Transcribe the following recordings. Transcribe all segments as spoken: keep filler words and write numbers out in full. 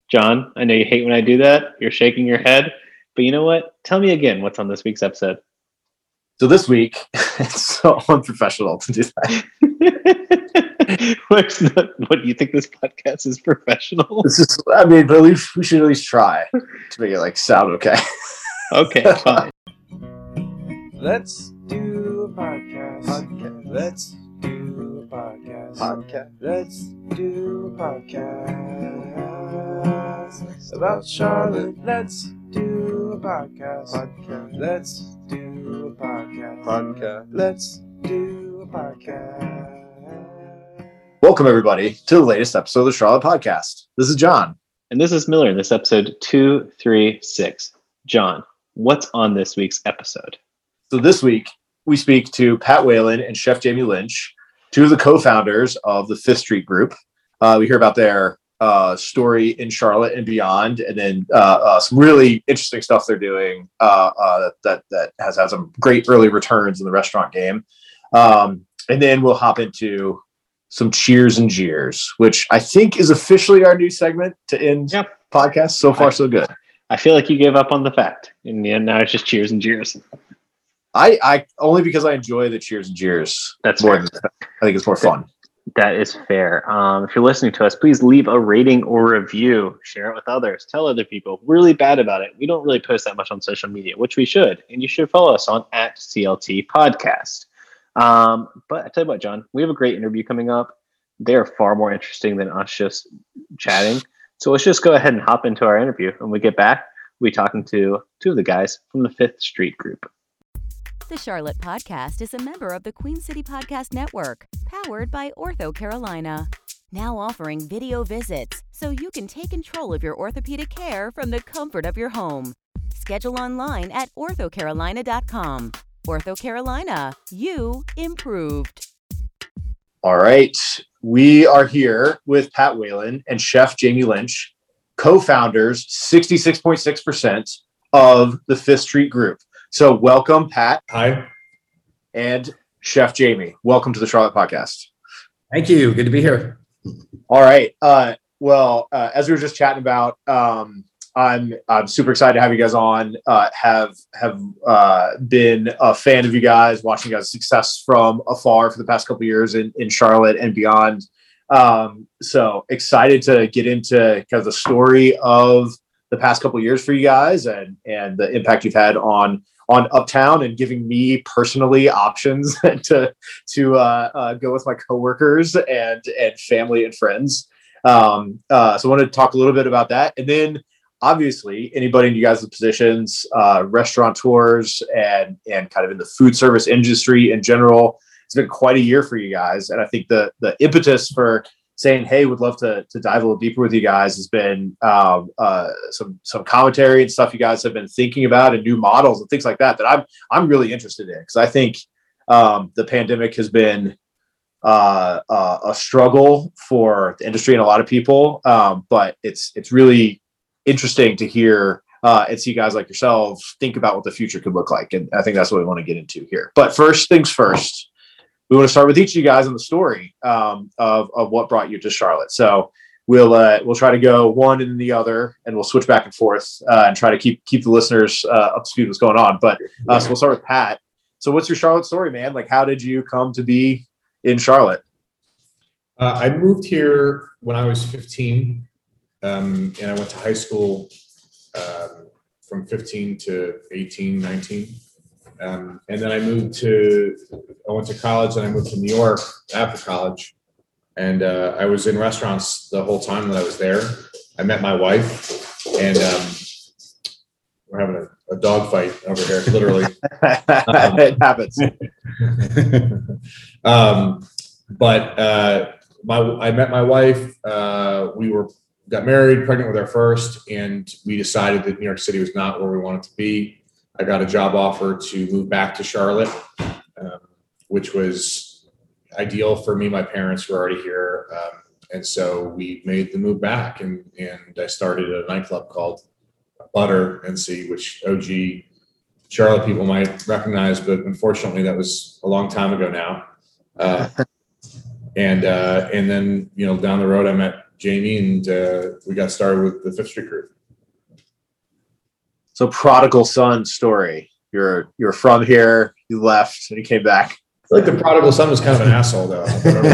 John, I know you hate when I do that. You're shaking your head. But you know what? Tell me again what's on this week's episode. So this week, it's so unprofessional to do that. What's not, what do you think this podcast is professional? This is, I mean, but at least we should at least try to make it like sound okay. Okay, fine. Let's do a podcast. podcast. Let's do a podcast. Podcast. Let's do a podcast about Charlotte. Let's do a podcast. podcast. Let's do a podcast. Podcast. Let's do a podcast. Welcome everybody to the latest episode of the Charlotte Podcast. This is John. And this is Miller in this episode two thirty-six. John, what's on this week's episode? So this week, we speak to Pat Whalen and Chef Jamie Lynch, two of the co-founders of the Fifth Street Group. Uh, we hear about their uh, story in Charlotte and beyond, and then uh, uh, some really interesting stuff they're doing uh, uh, that that has had some great early returns in the restaurant game. Um, and then we'll hop into some Cheers and Jeers, which I think is officially our new segment to end yep. podcast. So far, so good. I feel like you gave up on the fact. In the end, now it's just Cheers and Jeers. I, I only because I enjoy the Cheers and Jeers. That's more fair. than, I think it's more fun. That is fair. Um, if you're listening to us, please leave a rating or review. Share it with others. Tell other people. Really bad about it. We don't really post that much on social media, which we should. And you should follow us on at C L T Podcast. Um, but I tell you what, John, we have a great interview coming up. They are far more interesting than us just chatting. So let's just go ahead and hop into our interview. When we get back, we'll be talking to two of the guys from the Fifth Street Group. The Charlotte Podcast is a member of the Queen City Podcast Network, powered by Ortho Carolina. Now offering video visits so you can take control of your orthopedic care from the comfort of your home. Schedule online at ortho carolina dot com. Ortho Carolina, you improved. All right. We are here with Pat Whalen and Chef Jamie Lynch, co-founders, sixty-six point six percent of the Fifth Street Group. So welcome, Pat. Hi. And Chef Jamie. Welcome to the Charlotte Podcast. Thank you. Good to be here. All right. Uh, well, uh, as we were just chatting about, um, I'm I'm super excited to have you guys on. Uh, have have uh, been a fan of you guys, watching you guys' success from afar for the past couple of years in, in Charlotte and beyond. Um, so excited to get into kind of the story of the past couple of years for you guys and and the impact you've had on on Uptown and giving me personally options to to uh, uh, go with my coworkers and and family and friends. Um, uh, so I wanted to talk a little bit about that, and then obviously anybody in you guys' positions, uh, restaurateurs and and kind of in the food service industry in general. It's been quite a year for you guys, and I think the the impetus for saying, hey, would love to to dive a little deeper with you guys has been um, uh, some some commentary and stuff you guys have been thinking about and new models and things like that that I'm I'm really interested in, because I think um, the pandemic has been uh, uh, a struggle for the industry and a lot of people, um, but it's it's really interesting to hear uh, and see guys like yourselves think about what the future could look like, and I think that's what we want to get into here. But first things first. We want to start with each of you guys on the story um, of, of what brought you to Charlotte. So we'll uh, we'll try to go one and then the other, and we'll switch back and forth uh, and try to keep keep the listeners uh, up to speed with what's going on. But uh, so we'll start with Pat. So what's your Charlotte story, man? Like, how did you come to be in Charlotte? Uh, I moved here when I was fifteen, um, and I went to high school um, from fifteen to eighteen, nineteen. Um, and then I moved to, I went to college and I moved to New York after college. And uh, I was in restaurants the whole time that I was there. I met my wife, and um, we're having a, a dog fight over here, literally. um, it happens. um, but uh, my, I met my wife. Uh, we were got married, pregnant with our first, and we decided that New York City was not where we wanted to be. I got a job offer to move back to Charlotte, um, which was ideal for me. My parents were already here. Um, and so we made the move back, and, and I started a nightclub called Butter N C, which O G Charlotte people might recognize, but unfortunately that was a long time ago now. Uh, and, uh, and then, you know, down the road, I met Jamie, and uh, we got started with the Fifth Street Crew. So prodigal son story. You're you're from here, you left, and you came back. I feel like the prodigal son was kind of an asshole, though.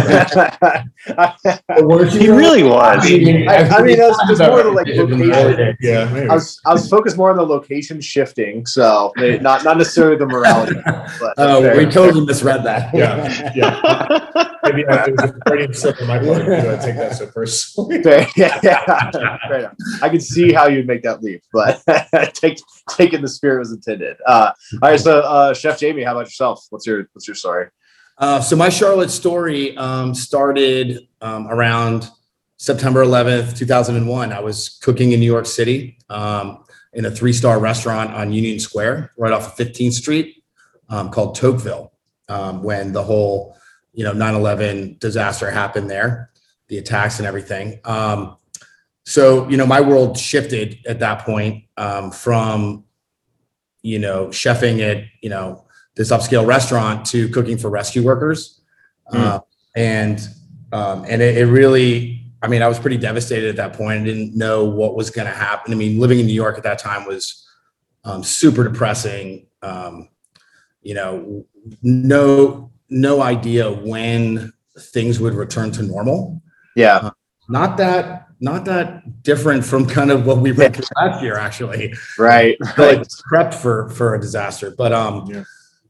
He really was. I mean, I, I mean, that's it's more the like location. Yeah, maybe. I was I was focused more on the location shifting, so they, not not necessarily the morality. But Oh, fair. we totally misread that. Yeah, yeah. Maybe uh, it was a Freudian slip on my part. I take that so personally. Fair, yeah, yeah. Fair enough. I could see how you'd make that leap, but take taking the spirit was intended. Uh, all right, so uh, Chef Jamie, how about yourself? What's your what's your story? Uh, so my Charlotte story um, started um, around September eleventh, two thousand one. I was cooking in New York City um, in a three-star restaurant on Union Square, right off of fifteenth Street, um, called Tocqueville, um, when the whole, you know, nine eleven disaster happened there, the attacks and everything. Um, so, you know, my world shifted at that point um, from, you know, chefing at, you know, this upscale restaurant to cooking for rescue workers. Mm. Uh, and, um, and it, it really, I mean, I was pretty devastated at that point. I didn't know what was going to happen. I mean, living in New York at that time was um, super depressing. Um, you know, no, no idea when things would return to normal. Yeah. Uh, not that, not that different from kind of what we went through last year, actually. Right. So like prepped for, for a disaster, but, um, Yeah.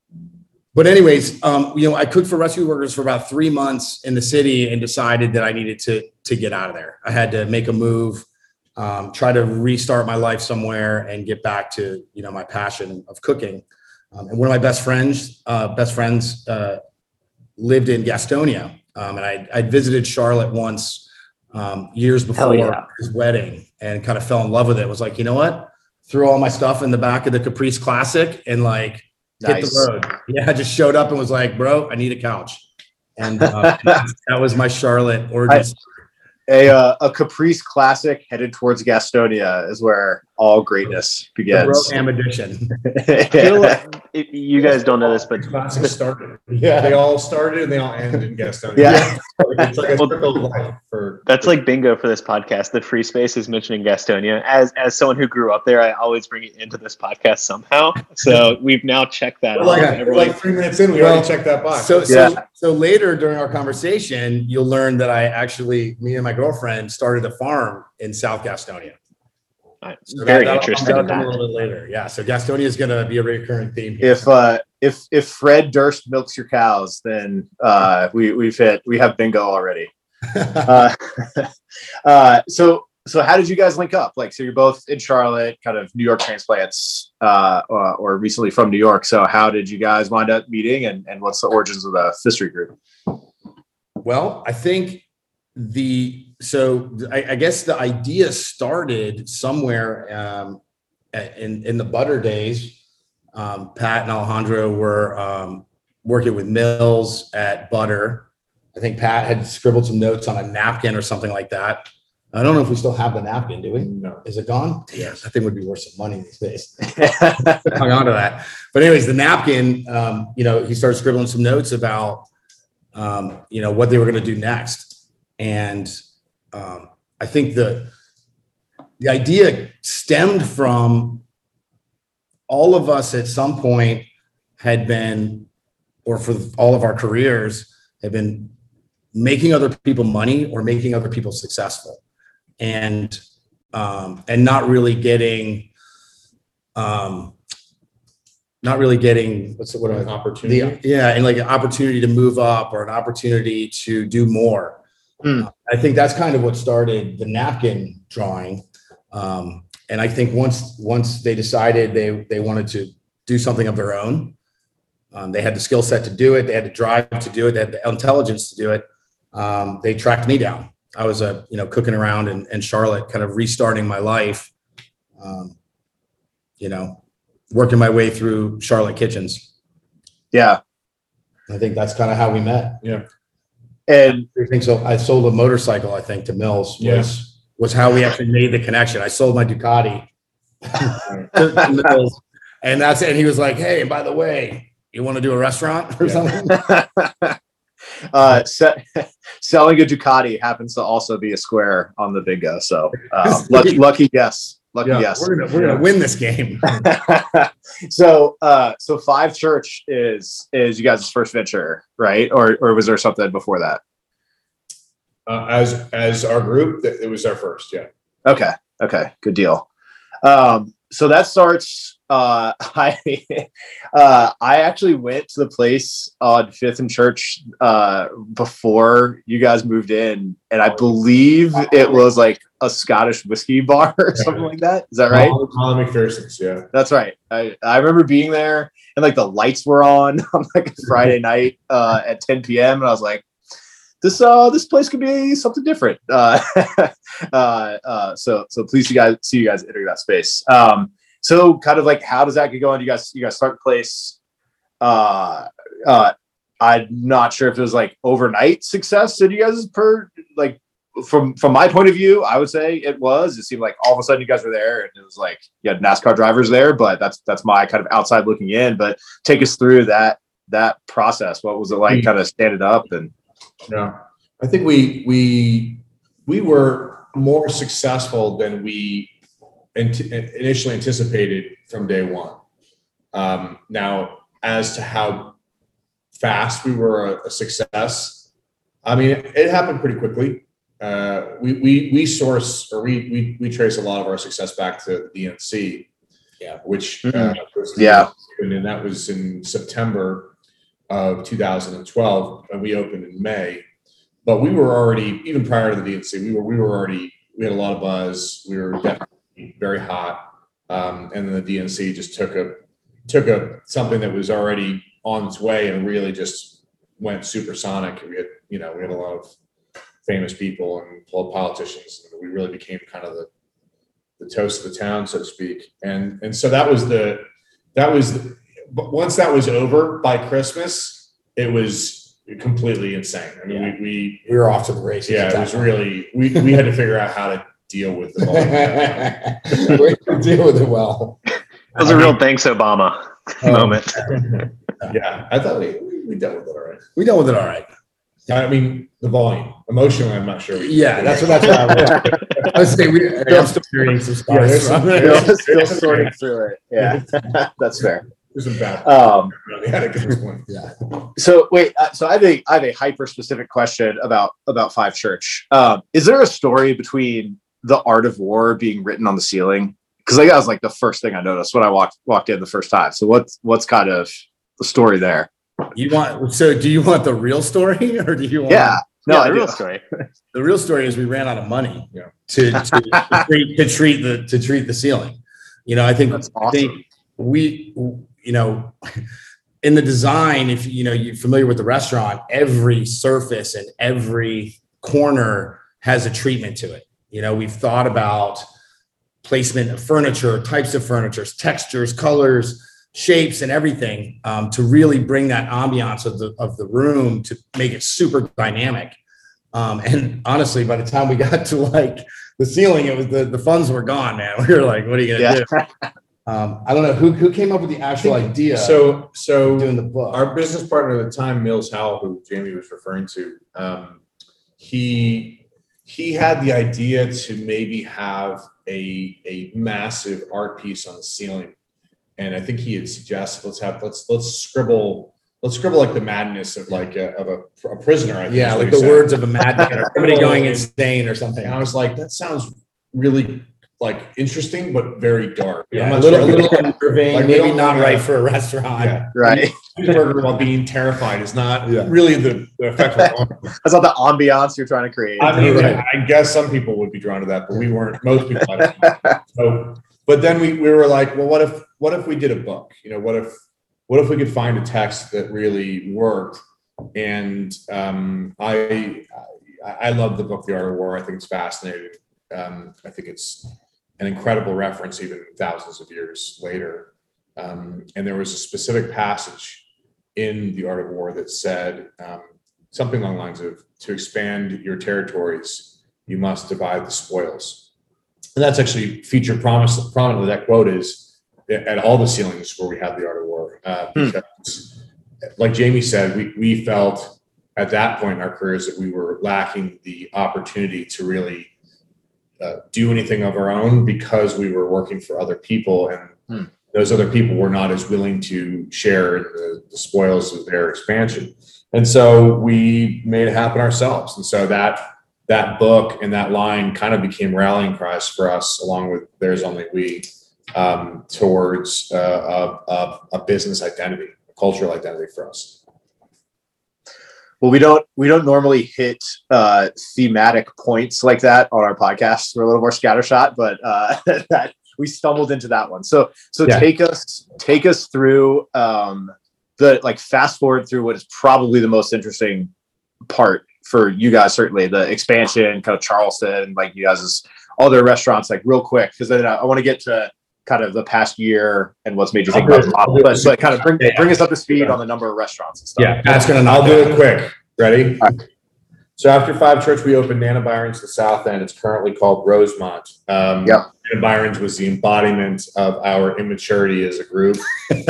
But anyways, um, you know, I cooked for rescue workers for about three months in the city and decided that I needed to to get out of there. I had to make a move, um, try to restart my life somewhere and get back to, you know, my passion of cooking. Um, and one of my best friends, uh, best friends uh, lived in Gastonia. Um, and I I'd visited Charlotte once um, years before yeah. his wedding and kind of fell in love with it. Was like, you know what? Threw all my stuff in the back of the Caprice Classic and like, hit Nice. the road. Yeah, I just showed up and was like, bro, I need a couch. And uh, that was my Charlotte origin. A uh, a Caprice Classic headed towards Gastonia is where all greatness begins. Am addiction. I feel like it, you guys don't know this, but Classic started. Yeah, they all started and they all end in Gastonia. Yeah. It's like a circle of life for. that's like bingo for this podcast. The free space is mentioning Gastonia. As as someone who grew up there, I always bring it into this podcast somehow. So we've now checked that We're off. like, we're Everyone- like three minutes in, we Well, already checked that box. So, so, Yeah. so later during our conversation, you'll learn that I actually, me and my girlfriend started a farm in South Gastonia. I'm So very that- that'll- interested that'll in come that. A little bit later. Yeah. So Gastonia is going to be a recurring theme here. If uh, if if Fred Durst milks your cows, then uh, we we've hit we have bingo already. Uh, uh, so so how did you guys link up? Like, so you're both in Charlotte, kind of New York transplants, uh, or, or recently from New York. So how did you guys wind up meeting, and, and what's the origins of the Fifth Street Group? Well, I think the so I, I guess the idea started somewhere um, in in the butter days. Um, Pat and Alejandro were um, working with Mills at Butter. I think Pat had scribbled some notes on a napkin or something like that. I don't know if we still have the napkin. Do we? No. Is it gone? Yes, that thing would be worth some money these days. Hung on to that. But anyways, the napkin. Um, you know, he started scribbling some notes about. Um, you know, what they were going to do next. And um, I think the, the idea stemmed from all of us at some point had been, or for all of our careers, have been making other people money or making other people successful. And, um, and not really getting, um, not really getting, what's the, what An I, opportunity. the, yeah, and like an opportunity to move up or an opportunity to do more. Mm. Uh, I think that's kind of what started the napkin drawing. Um, and I think once once they decided they they wanted to do something of their own, um, they had the skill set to do it. They had the drive to do it. They had the intelligence to do it. Um, they tracked me down. I was a you know cooking around in, in Charlotte, kind of restarting my life. Um, you know. Working my way through Charlotte kitchens. Yeah, I think that's kind of how we met. Yeah. and I think so. I sold a motorcycle, I think, to Mills was, Yes. was how we actually made the connection. I sold my Ducati to, to Mills, and that's it. And he was like, "Hey, and by the way, you want to do a restaurant or Yeah. something?" uh, se- selling a Ducati happens to also be a square on the bingo. So uh, lucky, lucky guess. Lucky Yeah, guess. We're gonna we're gonna win this game. so uh, so Five Church is is you guys' first venture, right? Or or was there something before that? Uh, as as our group, it was our first. Yeah. Okay. Okay. Good deal. Um, so that starts. Uh, I uh, I actually went to the place on Fifth and Church uh, before you guys moved in, and I believe it was like a Scottish whiskey bar or something like that. Is that right? Molly McPherson's, yeah. That's right. I, I remember being there, and like the lights were on on like a Friday night uh, at ten p.m. and I was like, this uh this place could be something different. Uh, uh, uh, so so pleased you guys see you guys entering that space. Um, So kind of like, how does that get going? You guys, you guys start the place. Uh, uh, I'm not sure if it was like overnight success. Did you guys per like from, from my point of view, I would say it was, it seemed like all of a sudden you guys were there and it was like, you had NASCAR drivers there, but that's, that's my kind of outside looking in, but take us through that, that process. What was it like kind of standing up? And yeah, I think we, we, we were more successful than we initially anticipated from day one. Um, now, as to how fast we were a, a success, I mean, it, it happened pretty quickly. Uh, we we we source or we we we trace a lot of our success back to the D N C, yeah, which uh, was, yeah, and that was in September of two thousand twelve, and we opened in May. But we were already, even prior to the D N C, we were we were already we had a lot of buzz. We were definitely very hot, um, and then the D N C just took a took a something that was already on its way and really just went supersonic. We had, you know, we had a lot of famous people and politicians, and we really became kind of the the toast of the town, so to speak. And and so that was the that was the, but once that was over by Christmas, it was completely insane. I mean, yeah. we, we we were off to the races. Yeah, it was really we we had to figure out how to deal with the volume. We can deal with it well. That was a real thanks Obama oh. moment. Yeah, I thought we, we dealt with it all right. We dealt with it all right. I mean, the volume. Emotionally, I'm not sure. We yeah, that's what that's what I, I was saying. We, I'm still hearing some scars. Yeah, still, still sorting through it. Yeah, that's fair. There's some bad. Um, yeah. So wait, uh, so I have a I have a hyper specific question about about Five Church. Um, is there a story between the Art of War being written on the ceiling? Because like that was like the first thing I noticed when I walked walked in the first time. So what's what's kind of the story there? You want so? Do you want the real story, or do you want? Yeah, no, yeah, the I real do. story. The real story is we ran out of money yeah. to to, to, treat, to treat the to treat the ceiling. You know, I think That's awesome. I think we, you know, in the design, if you know you're familiar with the restaurant, every surface and every corner has a treatment to it. You know, we've thought about placement of furniture, types of furniture, textures, colors, shapes, and everything um, to really bring that ambiance of the of the room to make it super dynamic. Um, and honestly, by the time we got to like the ceiling, it was the, the funds were gone, man. We were like, what are you gonna Yeah. do? Um, I don't know who who came up with the actual idea. So so of doing the book. Our business partner at the time, Mills Howell, who Jamie was referring to, um, he he had the idea to maybe have a a massive art piece on the ceiling. And I think he had suggested let's have let's let's scribble let's scribble like the madness of like a, of a, a prisoner. I think Yeah, is what like he the said. words of a madman or somebody going insane or something. And I was like, that sounds really like interesting, but very dark. I'm Yeah, a not little, sure a we little don't- unnerving, like, we maybe don't not wanna- right for a restaurant. Yeah. Right. Cheeseburger while being terrified is not Yeah. really the, the effect we're going for. That's not the ambiance you're trying to create. I mean, Right. I guess some people would be drawn to that, but we weren't. Most people. I don't. So, but then we, we were like, well, what if what if we did a book? You know, what if what if we could find a text that really worked? And um, I, I I love the book The Art of War. I think it's fascinating. Um, I think it's an incredible reference, even thousands of years later. Um, and there was a specific passage in The Art of War that said um, something along the lines of, to expand your territories, you must divide the spoils. And that's actually featured promise, prominently. That quote is at all the ceilings where we have The Art of War. Uh, because, hmm. like Jamie said, we, we felt at that point in our careers that we were lacking the opportunity to really uh, do anything of our own because we were working for other people, and hmm. those other people were not as willing to share the, the spoils of their expansion. And so we made it happen ourselves. And so that that book and that line kind of became rallying cries for us, along with There's Only We, um, towards uh, a, a, a business identity, a cultural identity for us. Well, we don't we don't normally hit uh, thematic points like that on our podcast. We're a little more scattershot, but uh, that we stumbled into that one. So so yeah. take us take us through um, the like fast forward through what is probably the most interesting part for you guys, certainly the expansion, kind of Charleston, like you guys' other restaurants, like real quick, because then I, I want to get to kind of the past year and what's made you think about the model, but, but kind of bring, bring us up to speed on the number of restaurants and stuff. Yeah, that's gonna. I'll do it quick. Ready? Right. So after Five Church, we opened Nana Byron's the South End. It's currently called Rosemont. Um, yeah. Nana Byron's was the embodiment of our immaturity as a group. and,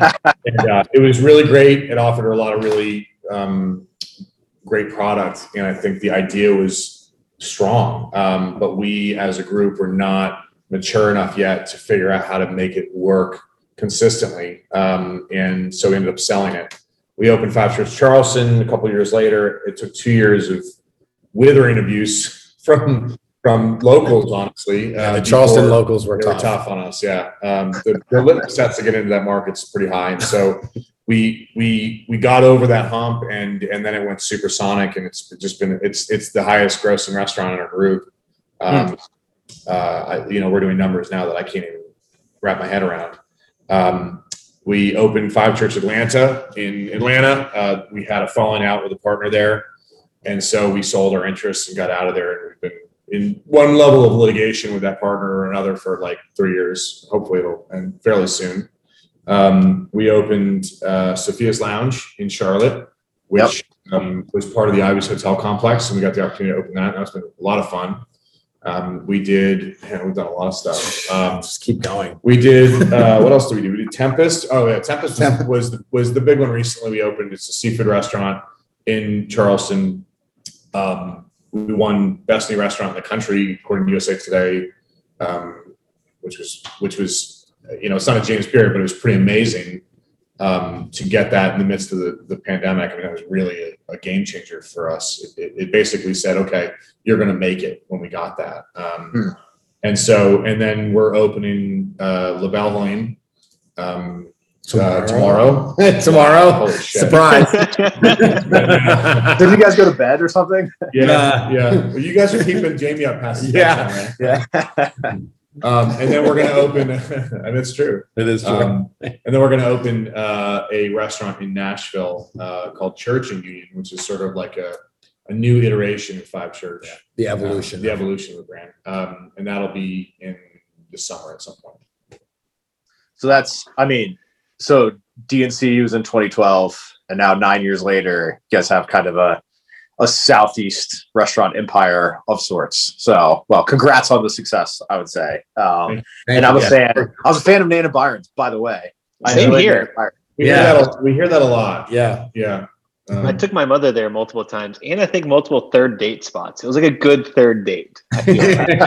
and uh, it was really great. It offered a lot of really um, great product, and I think the idea was strong. Um, but we, as a group, were not mature enough yet to figure out how to make it work consistently. Um, and so we ended up selling it. We opened Five Church Charleston a couple of years later. It took two years of withering abuse from from locals, honestly. Yeah, the uh, Charleston locals were tough. were tough on us, yeah. Um, the, the litmus test to get into that market's pretty high. And so we we we got over that hump, and and then it went supersonic, and it's just been it's it's the highest grossing restaurant in our group. Um, mm. uh, I, you know, we're doing numbers now that I can't even wrap my head around. Um, we opened Five Church Atlanta in Atlanta. Uh, we had a falling out with a partner there, and so we sold our interests and got out of there. And we've been in one level of litigation with that partner or another for like three years. Hopefully it'll end fairly soon. Um, we opened uh, Sophia's Lounge in Charlotte, which yep. um, was part of the Ibis Hotel complex, and we got the opportunity to open that. That's been a lot of fun. Um, we did, man, we've done a lot of stuff. Um, Just keep going. We did, uh, what else did we do? We did Tempest. Oh yeah, Tempest was, was, the, was the big one recently we opened. It's a seafood restaurant in Charleston. Um, we won best new restaurant in the country according to U S A Today, um, which was, which was, you know, it's not a James Beard, but it was pretty amazing um, to get that in the midst of the, the pandemic. I mean, that was really a, a game changer for us. It, it, it basically said, okay, you're going to make it when we got that. Um, hmm. And so, and then we're opening uh, La Belle Lane um, tomorrow. Uh, tomorrow. tomorrow. Holy shit. Surprise. Did you guys go to bed or something? Yeah. Uh, yeah. Well, you guys are keeping Jamie up past the yeah. Time, right? Yeah. Um, and then we're going to open, and it's true. It is true. Um, and then we're going to open uh, a restaurant in Nashville uh, called Church and Union, which is sort of like a, a new iteration of Five Church. Yeah. The evolution. Uh, the evolution of the brand. Um, and that'll be in the summer at some point. So that's, I mean, so D N C was in twenty twelve, and now nine years later, you guys have kind of a a Southeast restaurant empire of sorts. So, well, congrats on the success, I would say. Um, and I'm a yeah. fan. I was a fan of Nana Byron's, by the way. Same here. We yeah, hear that, we hear that a lot. Yeah, yeah. Um, I took my mother there multiple times, and I think multiple third date spots. It was like a good third date. I feel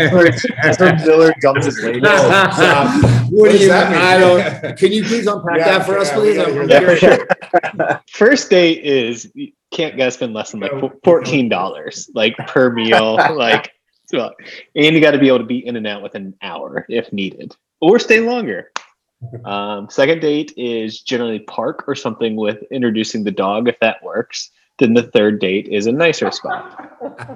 like. Miller dumped his lady. What, what do you mean? I don't. Can you please unpack yeah, that for yeah, us, please? I'm yeah, for sure. First date is you can't gotta spend less than like fourteen dollars like per meal, like, and you got to be able to be in and out within an hour if needed, or stay longer. Um, second date is generally park or something with introducing the dog, if that works. Then the third date is a nicer spot,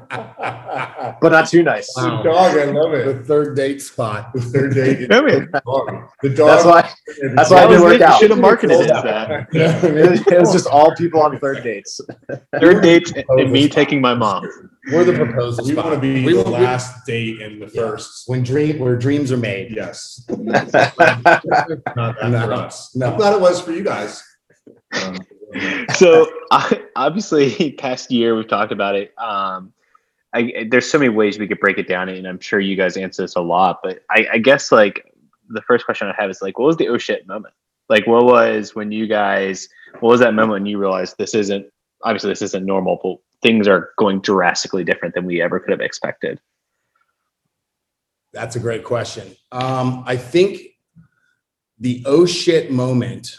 but not too nice. Wow. The dog, I love it. The third date spot. The third date. I mean, the dog. The dog. That's why. That's why I didn't work out. Should have marketed it as that. Yeah. It was just all people on third dates. Third dates and me taking my mom. We're the proposal. We want to be we, the we, last date and the yeah. first. When dream where dreams are made. Yes. Not that no, for us. No. I'm glad it was for you guys. Um, so I, obviously past year we've talked about it. Um, I, there's so many ways we could break it down, and I'm sure you guys answer this a lot, but I, I guess like the first question I have is like, what was the oh shit moment? Like, what was when you guys, what was that moment when you realized this isn't obviously this isn't normal, but things are going drastically different than we ever could have expected? That's a great question. Um, I think the oh shit moment.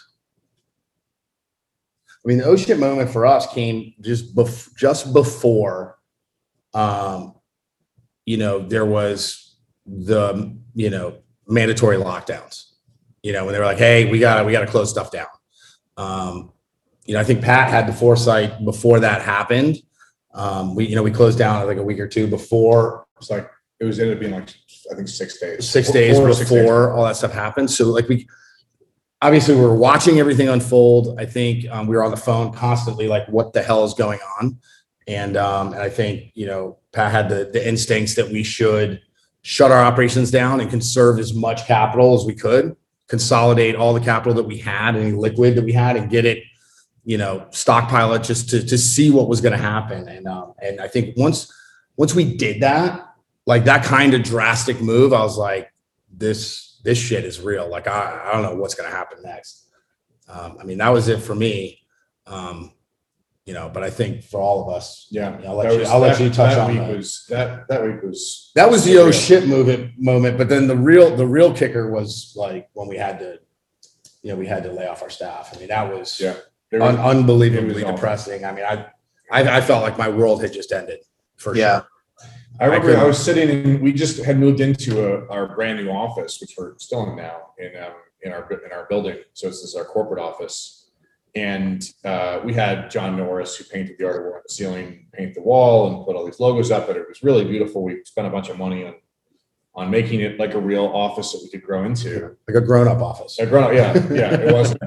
I mean, the oh shit moment for us came just bef- just before, um, you know, there was the you know mandatory lockdowns. You know, when they were like, "Hey, we got to we got to close stuff down." Um, you know, I think Pat had the foresight before that happened. Um, we you know we closed down like a week or two before. It's like it was ended up being like I think six days. Six Four- days four or before six days. all that stuff happened. So like we obviously we were watching everything unfold. I think um, we were on the phone constantly, like, what the hell is going on? And um, and I think you know Pat had the the instincts that we should shut our operations down and conserve as much capital as we could, consolidate all the capital that we had, any liquid that we had, and get it, you know, stockpile it just to to see what was going to happen. And um, and I think once once we did that, like that kind of drastic move, I was like, this this shit is real. Like I I don't know what's going to happen next. Um, I mean, that was it for me. Um, you know, but I think for all of us, Yeah, I'll let that you- was- I'll let that- you touch that on week that. Was that that week was that was the oh surreal. shit movement moment. But then the real the real kicker was like when we had to, you know, we had to lay off our staff. I mean, that was Yeah. It un- was- unbelievably it was awful. depressing. I mean, I, I I felt like my world had just ended for Yeah. sure. I remember couldn't- I, was sitting and we just had moved into a, our brand new office, which we're still in now in um, in our in our building. So this is our corporate office, and uh, we had John Norris, who painted the artwork on the ceiling, paint the wall and put all these logos up. But it was really beautiful. We spent a bunch of money on on making it like a real office that we could grow into. Like a grown up office. A grown up, yeah, yeah. It wasn't.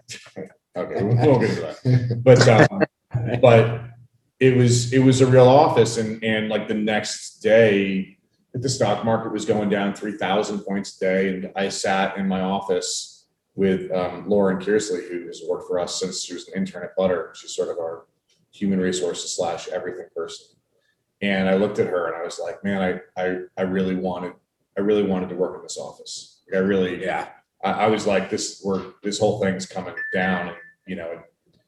Okay, we won't get into that. But um, but it was it was a real office, and and like the next day, the stock market was going down three thousand points a day, and I sat in my office with um, Lauren Kearsley, who has worked for us since she was an intern at Butter. She's sort of our human resources slash everything person. And I looked at her and I was like, man, I I I really wanted I really wanted to work in this office. Like, I really Yeah. I, I was like, this work, this whole thing's coming down, and you know,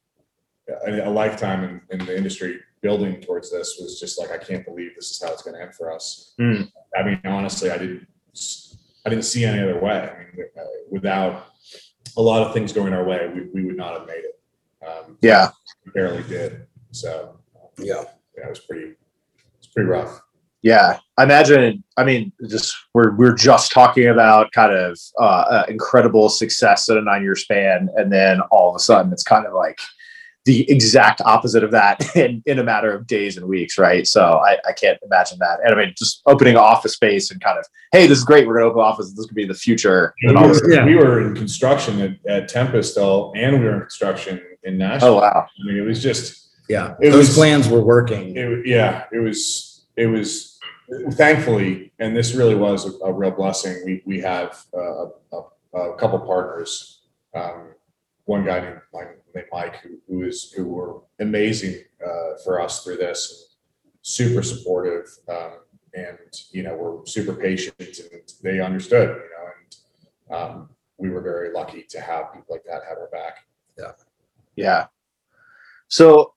a, a lifetime in, in the industry building towards this was just like, I can't believe this is how it's going to end for us. Mm. I mean, honestly, I didn't, I didn't see any other way. I mean, uh, without a lot of things going our way, we, we would not have made it. Um, Yeah. we barely did. So Yeah. yeah, it was pretty, it's pretty rough. Yeah, I imagine. I mean, just we're we're just talking about kind of uh, uh, incredible success in a nine-year span, and then all of a sudden, it's kind of like the exact opposite of that in, in a matter of days and weeks, right? So I, I can't imagine that. And I mean, just opening office space and kind of, hey, this is great. We're going to open office. This could be the future. We And all this- were, Yeah. we were in construction at, at Tempest still, and we were in construction in Nashville. Oh wow! I mean, it was just, Yeah. It Those was- plans were working. it, yeah, it was, it was, thankfully, and this really was a, a real blessing. We, we have uh, a, a couple partners, um, one guy named, named Mike, who, who is, who were amazing uh, for us through this, super supportive, um, and, you know, were super patient, and they understood, you know, and um, we were very lucky to have people like that have our back. Yeah. So,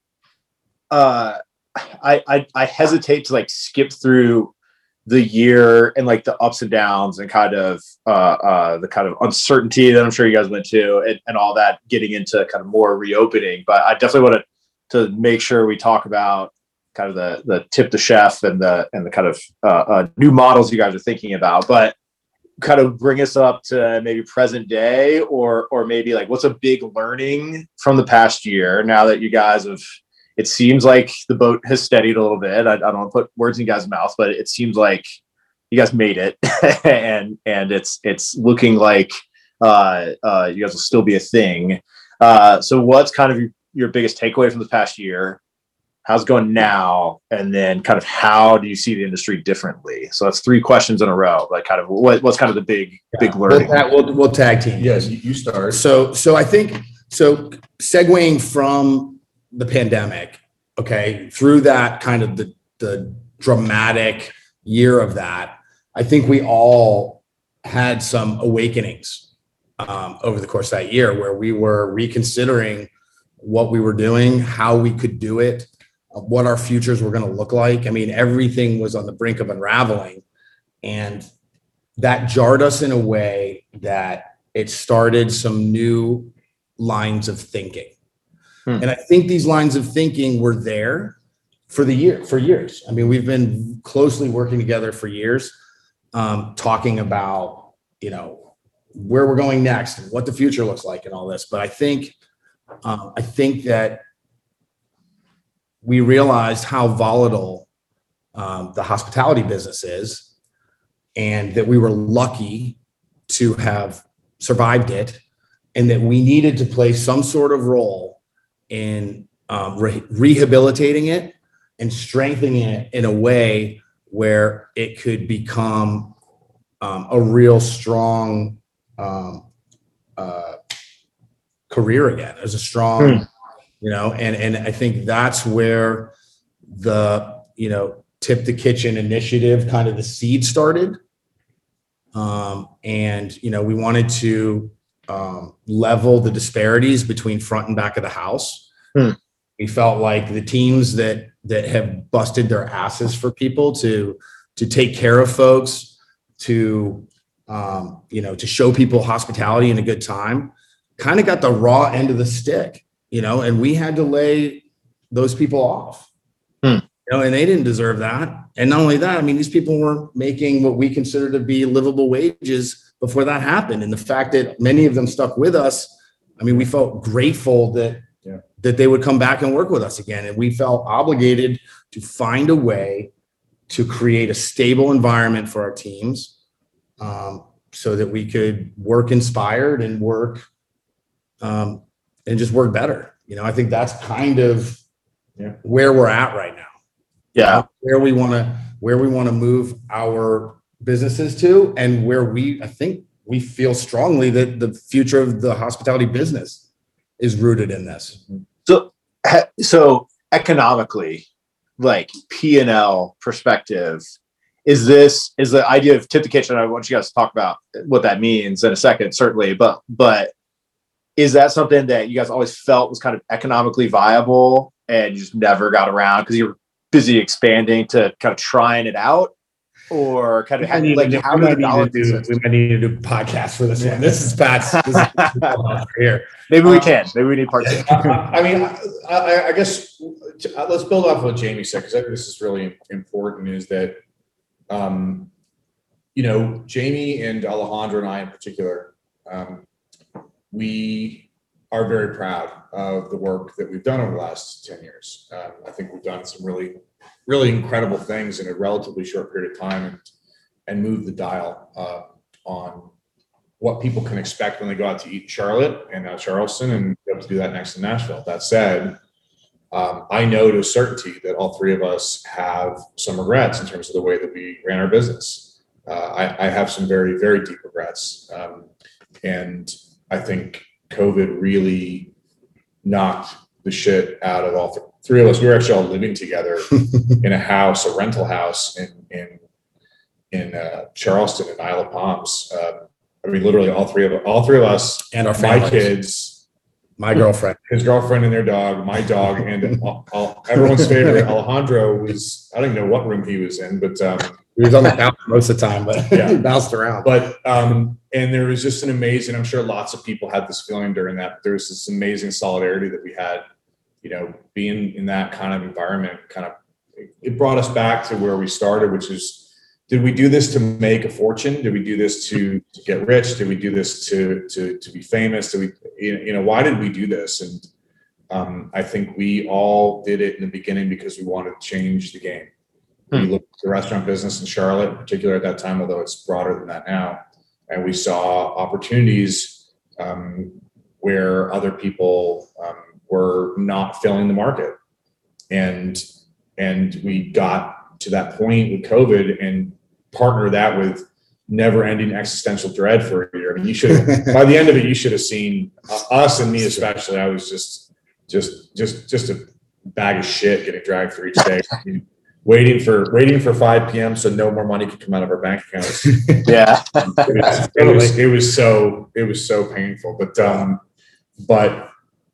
uh, I, I I hesitate to like skip through the year and like the ups and downs and kind of uh, uh, the kind of uncertainty that I'm sure you guys went to, and, and all that, getting into kind of more reopening. But I definitely want to to make sure we talk about kind of the the tip the chef and the and the kind of uh, uh, new models you guys are thinking about. But kind of bring us up to maybe present day, or or maybe like what's a big learning from the past year now that you guys have. It seems like the boat has steadied a little bit. I, I don't want to put words in you guys' mouth, but it seems like you guys made it, and and it's it's looking like uh, uh, you guys will still be a thing. Uh, so, what's kind of your, your biggest takeaway from the past year? How's it going now? And then, kind of, how do you see the industry differently? So that's three questions in a row. Like, kind of, what what's kind of the big big We'll, learning? ta- we'll, we'll tag team. Yes, you, you start. So, so I think, so segueing from the pandemic, okay, through that kind of the, the dramatic year of that, I think we all had some awakenings um, over the course of that year where we were reconsidering what we were doing, how we could do it, uh, what our futures were going to look like. I mean, everything was on the brink of unraveling, and that jarred us in a way that it started some new lines of thinking. Hmm. And I think these lines of thinking were there for the year, for years. I mean, we've been closely working together for years, um, talking about, you know, where we're going next and what the future looks like and all this. But I think, um, I think that we realized how volatile um, the hospitality business is, and that we were lucky to have survived it, and that we needed to play some sort of role in um, re- rehabilitating it and strengthening it in a way where it could become um, a real strong um, uh, career again, as a strong, hmm. you know, and, and I think that's where the, you know, Tip the Kitchen initiative, kind of the seed started. Um, and, you know, we wanted to um, level the disparities between front and back of the house. Hmm. We felt like the teams that that have busted their asses for people to to take care of folks, to um, you know, to show people hospitality and a good time, kind of got the raw end of the stick, you know, and we had to lay those people off, hmm. you know, and they didn't deserve that. And not only that, I mean, these people were making what we consider to be livable wages before that happened. And the fact that many of them stuck with us, I mean, we felt grateful that Yeah. that they would come back and work with us again. And we felt obligated to find a way to create a stable environment for our teams, um, so that we could work inspired and work um, and just work better. You know, I think that's kind of yeah. where we're at right now. Yeah. Where we want to, where we want to move our businesses to, and where we, I think we feel strongly that the future of the hospitality business is rooted in this. So, so economically, like P and L perspective, is this, is the idea of Tip the Kitchen, I want you guys to talk about what that means in a second, certainly, but, but is that something that you guys always felt was kind of economically viable and you just never got around because you were busy expanding to kind of trying it out? Or kind of had, like to, how do the dollars do, we might need to do a podcast for this one. This is Pat's this is here. Maybe we um, can. Maybe we need part two. I, I mean, I, I guess let's build off of what Jamie said, because I think this is really important. Is that, um, you know, Jamie and Alejandro and I in particular, um, we are very proud of the work that we've done over the last ten years. Um, I think we've done some really. really incredible things in a relatively short period of time, and and move the dial uh, on what people can expect when they go out to eat in Charlotte and uh, Charleston, and be able to do that next to Nashville. That said, um, I know to a certainty that all three of us have some regrets in terms of the way that we ran our business. Uh, I, I have some very, very deep regrets. Um, and I think COVID really knocked the shit out of all th- three of us. We were actually all living together in a house, a rental house in in in uh, Charleston and Isle of Palms. Uh, I mean, literally all three of all three of us, and our my families. kids, my girlfriend, his girlfriend, and their dog, my dog, and all, all, everyone's favorite Alejandro was. I don't even know what room he was in, but um, he was on the couch most of the time, but yeah. he bounced around. But um, and there was just an amazing. I'm sure lots of people had this feeling during that. But there was this amazing solidarity that we had. You know, being in that kind of environment, kind of, it brought us back to where we started, which is, did we do this to make a fortune? Did we do this to, to get rich? Did we do this to, to, to be famous? Did we, you know, why did we do this? And um, I think we all did it in the beginning because we wanted to change the game. Hmm. We looked at the restaurant business in Charlotte, in particular at that time, although it's broader than that now. And we saw opportunities um, where other people, um, were not filling the market. And, and we got to that point with COVID and partner that with never ending existential dread for a year. I mean, you should, by the end of it, you should have seen uh, us and me, especially. I was just, just, just, just a bag of shit getting dragged through each day, I mean, waiting for, waiting for five p.m. so no more money could come out of our bank accounts. Yeah. it, was, it was, it was so, it was so painful, but, um, but,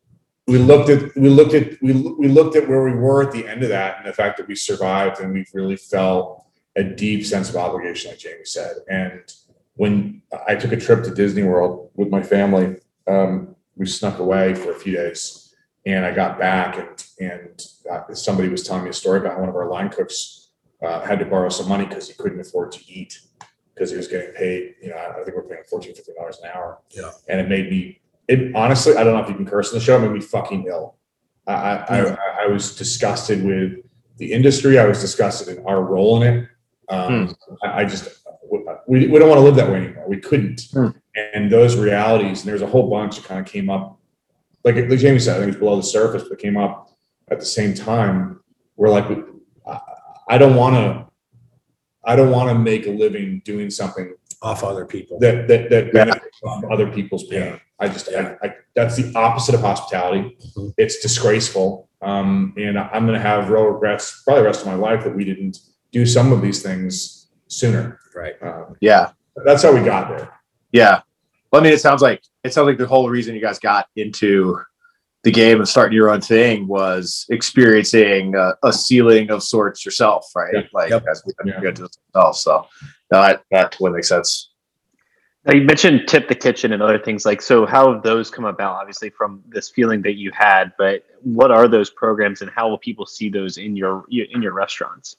we looked at we looked at we we looked at where we were at the end of that, and the fact that we survived, and we really felt a deep sense of obligation, like Jamie said. And when I took a trip to Disney World with my family, um, we snuck away for a few days, and I got back, and and uh, somebody was telling me a story about one of our line cooks uh, had to borrow some money because he couldn't afford to eat because he was getting paid. You know, I think we're paying fourteen, fifteen dollars an hour. Yeah, and it made me. It honestly, I don't know if you can curse in the show. It made me fucking ill. I I, I, I was disgusted with the industry. I was disgusted in our role in it. Um, hmm. I, I just we, we don't want to live that way anymore. We couldn't. Hmm. And those realities, and there's a whole bunch that kind of came up, like like Jamie said, I think it's below the surface, but came up at the same time. We're like, I, I don't want to, I don't want to make a living doing something off other people that that that benefits from other people's pain. I just, I, I, that's the opposite of hospitality. Mm-hmm. It's disgraceful, um, and I'm going to have real regrets probably the rest of my life that we didn't do some of these things sooner. Right. Um, yeah. That's how we got there. Yeah. Well, I mean, it sounds like it sounds like the whole reason you guys got into the game and starting your own thing was experiencing a, a ceiling of sorts yourself, right? Yeah. Like yep. as we yeah. get to yourself. So no, that that would make sense. Now you mentioned Tip the Kitchen and other things like, so how have those come about? Obviously from this feeling that you had, but what are those programs and how will people see those in your in your restaurants?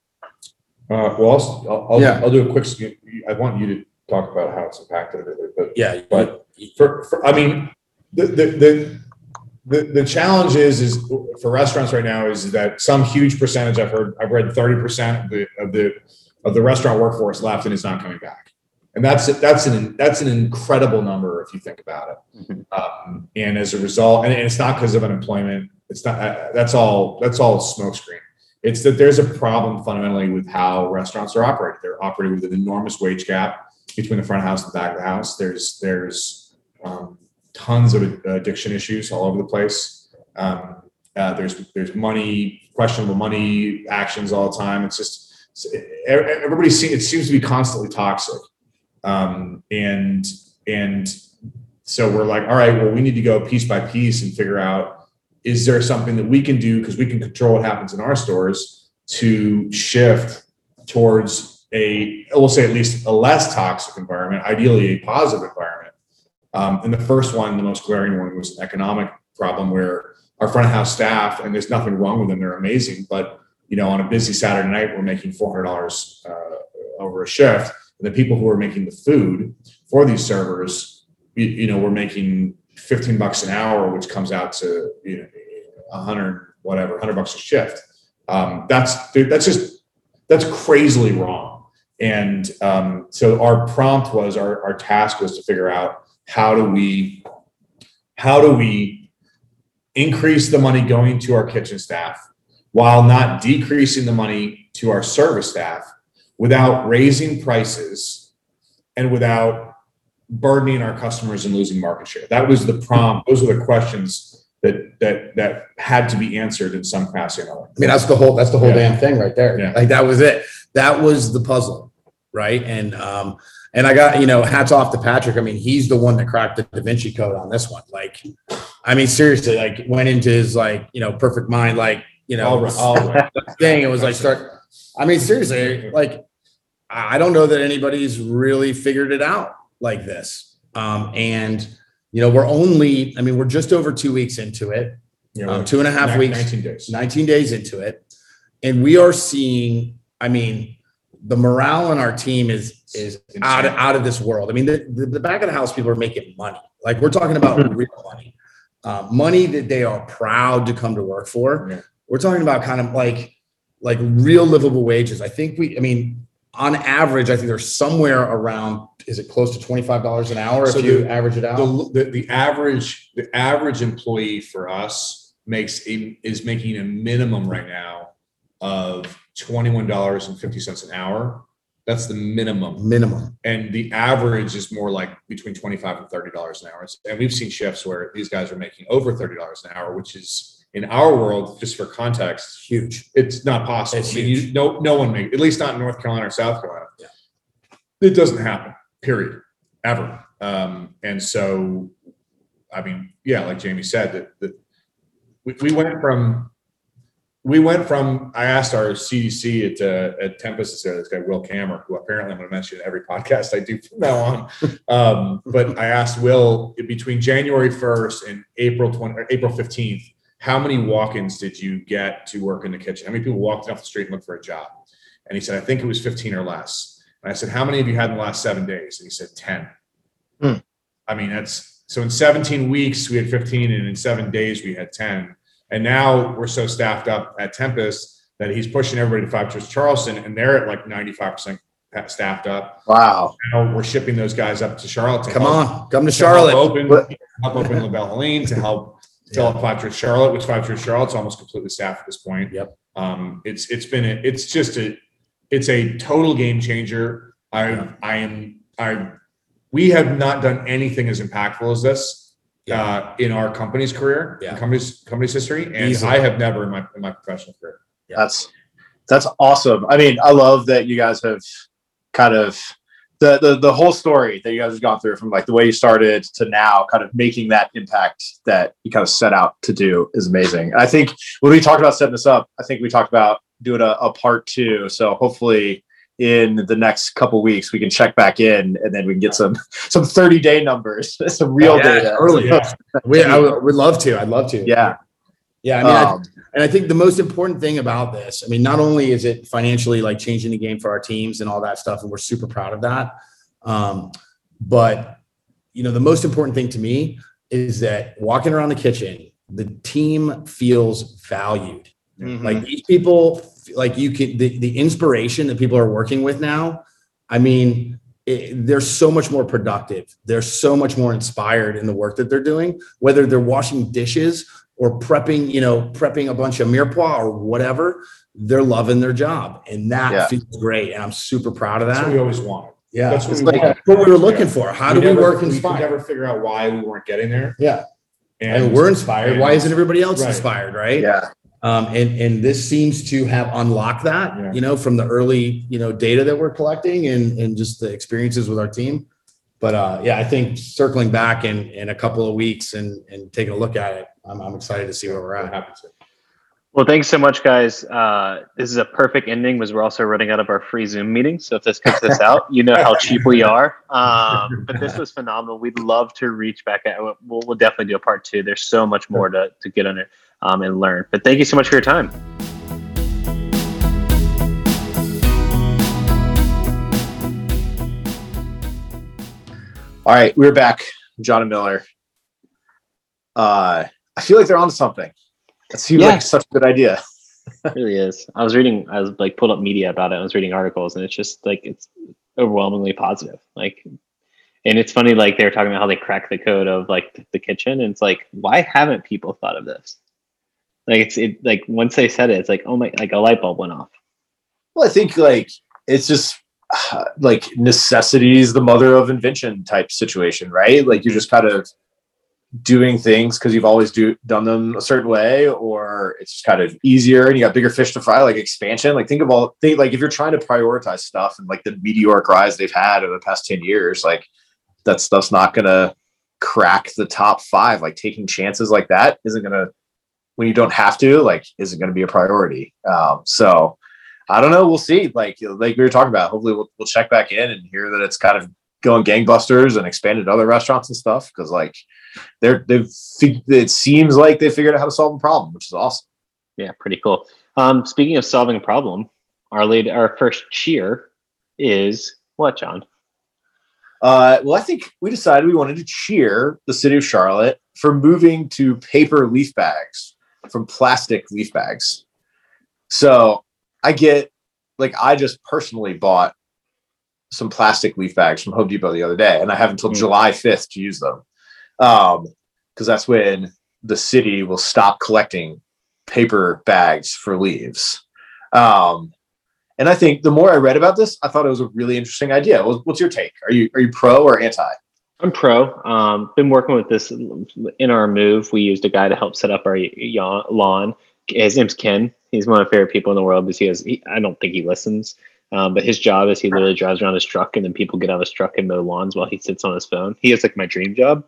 Uh, well, I'll, I'll, I'll, yeah. I'll do a quick. I want you to talk about how it's impacted a bit, but yeah, but for, for I mean, the the the the, the challenge is is for restaurants right now is that some huge percentage I've heard I've read thirty percent of the of the of the restaurant workforce left and it's not coming back, and that's that's an that's an incredible number if you think about it. Mm-hmm. Um, and as a result, and, and it's not because of unemployment. It's not. Uh, that's all. That's all smokescreen. It's that there's a problem fundamentally with how restaurants are operated. They're operating with an enormous wage gap between the front of the house and the back of the house. There's there's um, tons of addiction issues all over the place. Um, uh, there's there's money, questionable money actions all the time. It's just everybody seems it seems to be constantly toxic, um, and and so we're like, all right, well, we need to go piece by piece and figure out. Is there something that we can do because we can control what happens in our stores to shift towards a, we'll say at least a less toxic environment, ideally a positive environment. Um, and the first one, the most glaring one, was an economic problem where our front of house staff, and there's nothing wrong with them, they're amazing, but you know, on a busy Saturday night, we're making four hundred dollars uh, over a shift. And the people who are making the food for these servers, you, you know, we're making fifteen bucks an hour, which comes out to, you know, a hundred, whatever, hundred bucks a shift. Um, that's, that's just, that's crazily wrong. And um, so our prompt was, our, our task was to figure out how do we, how do we increase the money going to our kitchen staff while not decreasing the money to our service staff without raising prices and without burdening our customers and losing market share. That was the prompt. Those were the questions that that that had to be answered in some capacity or another. I mean, that's the whole that's the whole yeah. damn thing right there. Yeah. Like that was it. That was the puzzle, right? And um, and I got, you know, hats off to Patrick. I mean, he's the one that cracked the Da Vinci Code on this one. Like, I mean, seriously, like went into his like, you know, perfect mind, like, you know, all right, all right. thing. It was like start. I mean, seriously, like I don't know that anybody's really figured it out like this. Um, and you know, we're only, I mean, we're just over two weeks into it, yeah, um, two and a half nine, weeks, nineteen days, nineteen days into it. And we are seeing, I mean, the morale on our team is, is out of, out of this world. I mean, the, the, the back of the house people are making money. Like we're talking about real money, uh, money that they are proud to come to work for. Yeah. We're talking about kind of like, like real livable wages. I think we, I mean, on average, I think they're somewhere around, is it close to twenty-five dollars an hour so if you the, average it out? The, the, the average, the average employee for us makes a, is making a minimum right now of twenty-one dollars and fifty cents an hour. That's the minimum. Minimum. And the average is more like between twenty-five and thirty dollars an hour. And we've seen shifts where these guys are making over thirty dollars an hour, which is in our world, just for context, huge. It's not possible. It's I mean, you, no, no one makes, at least not in North Carolina or South Carolina. Yeah. It doesn't happen, period, ever. Um, and so, I mean, yeah, like Jamie said, that the, we, we went from we went from I asked our C D C at uh, at Tempest, there, this guy Will Kammer, who apparently I'm going to mention in every podcast I do from now on. Um, but I asked Will, between January first and April twentieth, or April fifteenth, how many walk-ins did you get to work in the kitchen? How many people walked off the street and looked for a job? And he said, I think it was fifteen or less. And I said, how many have you had in the last seven days? And he said, ten. Hmm. I mean, that's so in seventeen weeks we had fifteen, and in seven days we had ten. And now we're so staffed up at Tempest that he's pushing everybody to Five Church Charleston, and they're at like ninety-five percent staffed up. Wow. Now we're shipping those guys up to Charlotte. To Come help, on, come to to Charlotte. Help open, But- help open LaBelle Helene, to help fill up Five Church Charlotte, which Five Church Charlotte's almost completely staffed at this point. Yep. Um, it's it's been a, it's just a it's a total game changer. I I am I we have not done anything as impactful as this. Yeah. Uh, in our company's career, Yeah. company's company's history, and Easily. I have never in my in my professional career. That's that's awesome. I mean, I love that you guys have kind of the, the the whole story that you guys have gone through, from like the way you started to now, kind of making that impact that you kind of set out to do, is amazing. And I think when we talked about setting this up, I think we talked about doing a, a part two. So hopefully in the next couple weeks we can check back in, and then we can get some some thirty day numbers, some real Yeah, data. early. Yeah. We, I would would love to. I'd love to. Yeah. Yeah. I mean, I- Um, and I think the most important thing about this, I mean, not only is it financially like changing the game for our teams and all that stuff, and we're super proud of that. Um, but you know, the most important thing to me is that walking around the kitchen, the team feels valued. mhm. Like these people, like you can, the, the inspiration that people are working with now, I mean, it, they're so much more productive. They're so much more inspired in the work that they're doing, whether they're washing dishes or prepping, you know, prepping a bunch of mirepoix or whatever, they're loving their job. And that Yeah. feels great. And I'm super proud of That's what we that. always wanted. Yeah. That's what It's we like- wanted. What we were looking for. How do we never- work We could inspired? never figure out why we weren't getting there. Yeah. And, And we're inspired. and- Why isn't everybody else Right. inspired? Right. yeah. Um, and, and this seems to have unlocked that, Yeah. you know, from the early, you know, data that we're collecting and, and just the experiences with our team. But uh, yeah, I think circling back in, in a couple of weeks and, and taking a look at it, I'm, I'm excited to see where we're We're at. happy to. Well, thanks so much, guys. Uh, this is a perfect ending because we're also running out of our free Zoom meeting. So if this cuts this out, you know how cheap we are. Um, but this was phenomenal. We'd love to reach back out. We'll, we'll definitely do a part two. There's so much more to, to get on it um, and learn. But thank you so much for your time. All right, we're back. John and Miller. Uh, I feel like they're on something. That seems Yeah. like such a good idea. It really is. I was reading, I was like pulled up media about it. I was reading articles and it's just like, it's overwhelmingly positive. Like, and it's funny, like they were talking about how they cracked the code of like the kitchen. And it's like, why haven't people thought of this? Like it's it like once they said it, it's like, oh my, like a light bulb went off. Well, I think like it's just uh, like necessity is the mother of invention type situation, right? Like you're just kind of doing things because you've always do done them a certain way, or it's just kind of easier and you got bigger fish to fry, like expansion. Like think of all think like if you're trying to prioritize stuff and like the meteoric rise they've had over the past ten years, like that stuff's not gonna crack the top five. Like taking chances like that isn't gonna, when you don't have to, like isn't gonna be a priority. Um, so I don't know. We'll see. Like like we were talking about, hopefully we'll we'll check back in and hear that it's kind of going gangbusters and expanded to other restaurants and stuff. Because like they're they've fig- it seems like they figured out how to solve a problem, which is awesome. Yeah, pretty cool. Um, speaking of solving a problem, our lead, our first cheer is what, John? Uh, well, I think we decided we wanted to cheer the city of Charlotte for moving to paper leaf bags from plastic leaf bags. So I get like I just personally bought some plastic leaf bags from Home Depot the other day, and I have until Mm. July fifth to use them. Um, because that's when the city will stop collecting paper bags for leaves. Um, and I think the more I read about this, I thought it was a really interesting idea. What's what's your take? Are you are you pro or anti? I'm pro. Um, been working with this in our move. We used a guy to help set up our yawn, lawn. His name's Ken. He's one of my favorite people in the world because he has, he, I don't think he listens. Um, but his job is he literally drives around his truck and then people get out of his truck and mow lawns while he sits on his phone. He has like my dream job.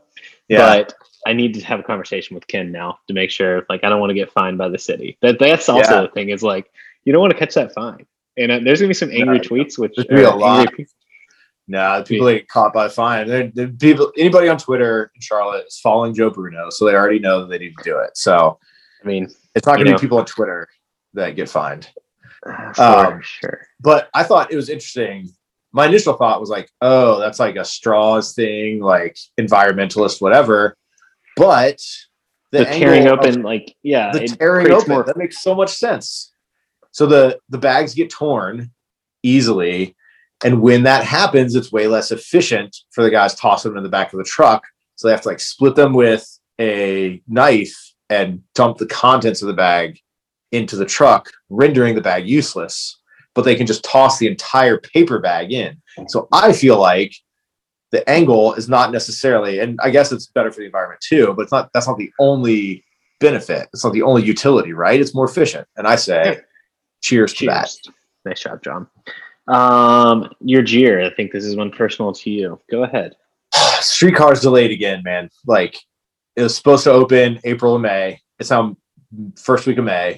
Yeah. But I need to have a conversation with Ken now to make sure, like, I don't want to get fined by the city. That that's also Yeah. the thing is like, you don't want to catch that fine. And uh, there's gonna be some angry No, tweets, which there's gonna be a or lot. angry pe- Nah, people that get caught by a fine. They're, they're people, anybody on Twitter in Charlotte is following Joe Bruno, so they already know that they need to do it. So I mean, it's not You going to know. be people on Twitter that get fined. for Um, sure. But I thought it was interesting. My initial thought was like, oh, that's like a straws thing, like environmentalist, whatever. But the, The, tearing angle of open, like, yeah, the it tearing creates open, more. that makes so much sense. So the the bags get torn easily, and when that happens, it's way less efficient for the guys tossing them in the back of the truck. So they have to like split them with a knife and dump the contents of the bag into the truck, rendering the bag useless. But they can just toss the entire paper bag in. So I feel like the angle is not necessarily, and I guess it's better for the environment too, but it's not, that's not the only benefit. It's not the only utility, right? It's more efficient. And I say, Yeah. cheers to that. Cheers. Nice job, John. Um, your Jeer, I think this is one personal to you. Go ahead. Streetcar's delayed again, man. Like it was supposed to open April and May. It's now first week of May,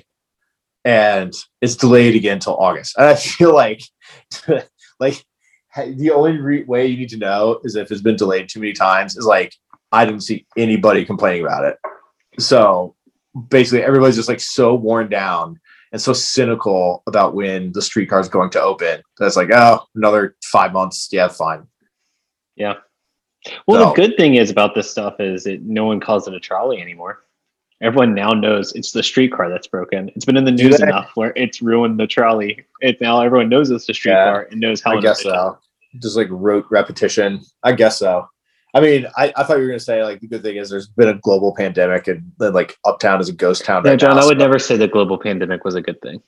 and it's delayed again till August. And I feel like, like the only re- way you need to know is if it's been delayed too many times. Is like I didn't see anybody complaining about it. So basically, everybody's just like so worn down and so cynical about when the streetcar is going to open. That's like, oh, another five months. Yeah, fine. Yeah. Well, So- the good thing is about this stuff is that no one calls it a trolley anymore. Everyone now knows it's the streetcar that's broken. It's been in the Do news they? enough where it's ruined the trolley. It now everyone knows it's the streetcar and knows how. I guess inefficient. so. Just like rote repetition. I guess so. I mean, I, I thought you were going to say like the good thing is there's been a global pandemic and then like Uptown is a ghost town. Yeah, right John, now, I would so- never say the global pandemic was a good thing.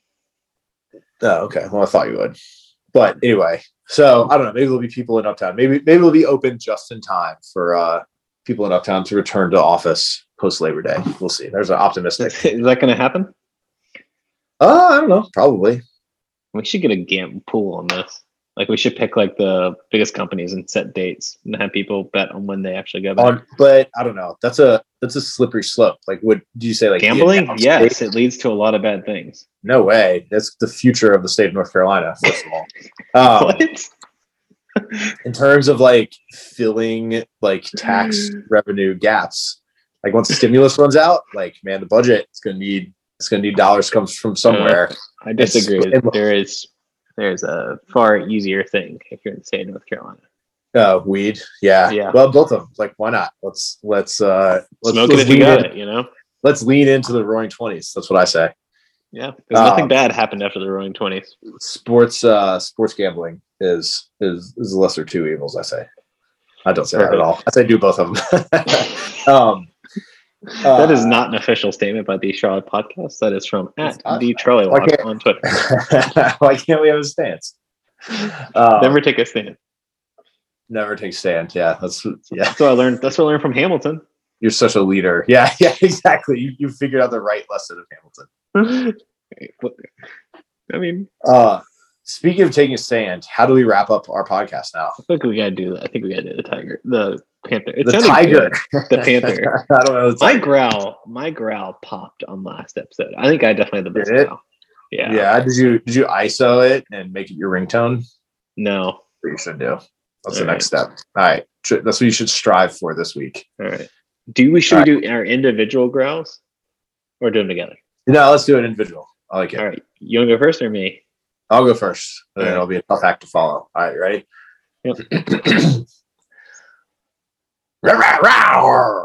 Oh, okay. Well, I thought you would. But anyway, so I don't know. Maybe there'll be people in Uptown. Maybe maybe it'll be open just in time for uh, people in Uptown to return to office post Labor Day. We'll see. There's an optimistic. Is that going to happen? Uh, I don't know. Probably. We should get a gam pool on this. Like we should pick like the biggest companies and set dates and have people bet on when they actually go back. On, but I don't know. That's a that's a slippery slope. Like, would do you say like the Gambling? announced Yes, date? it leads to a lot of bad things. No way. That's the future of the state of North Carolina. First of all, um, What? in terms of like filling like tax revenue gaps, like once the stimulus runs out, like man, the budget is going to need it's going to need dollars comes from somewhere. I disagree. It's- There is there's a far easier thing if you're in the state of North Carolina. Uh, weed, yeah, Yeah. Well, both of them. Like, why not? Let's let's uh let's, Smoke it let's if you lean got in. it, you know? Let's lean into the Roaring Twenties. That's what I say. Yeah. Because nothing Um, bad happened after the Roaring Twenties. Sports uh sports gambling is is is the lesser two evils. I say. I don't say that at all. I say do both of them. um, That is uh, not an official statement by the Charlotte Podcast. That is from at not. the Trolley Why Walk can't- on Twitter. Why can't we have a stance? Um, Never take a stand. never take stand. Yeah, that's yeah. That's what I learned. That's what I learned from Hamilton. You're such a leader. Yeah, yeah, exactly. You you figured out the right lesson of Hamilton. I mean, Uh, speaking of taking a stand, how do we wrap up our podcast now? I think we gotta do that. I think we gotta do the tiger, the panther. It The sounded tiger. good. The panther. I don't know. The My tiger. growl, my growl popped on last episode. I think I definitely had the best Did it? growl. Yeah. Yeah. Did you did you I S O it and make it your ringtone? No. What you should do. That's All the next step. All right. Tr- That's what you should strive for this week. All right. Do we should All we do our individual growls or do them together? No, let's do an individual. I like it. All right. You want to go first or me? I'll go first. And then All right. it'll be a tough act to follow. All right, ready? Yep. Rawr, rawr, rawr.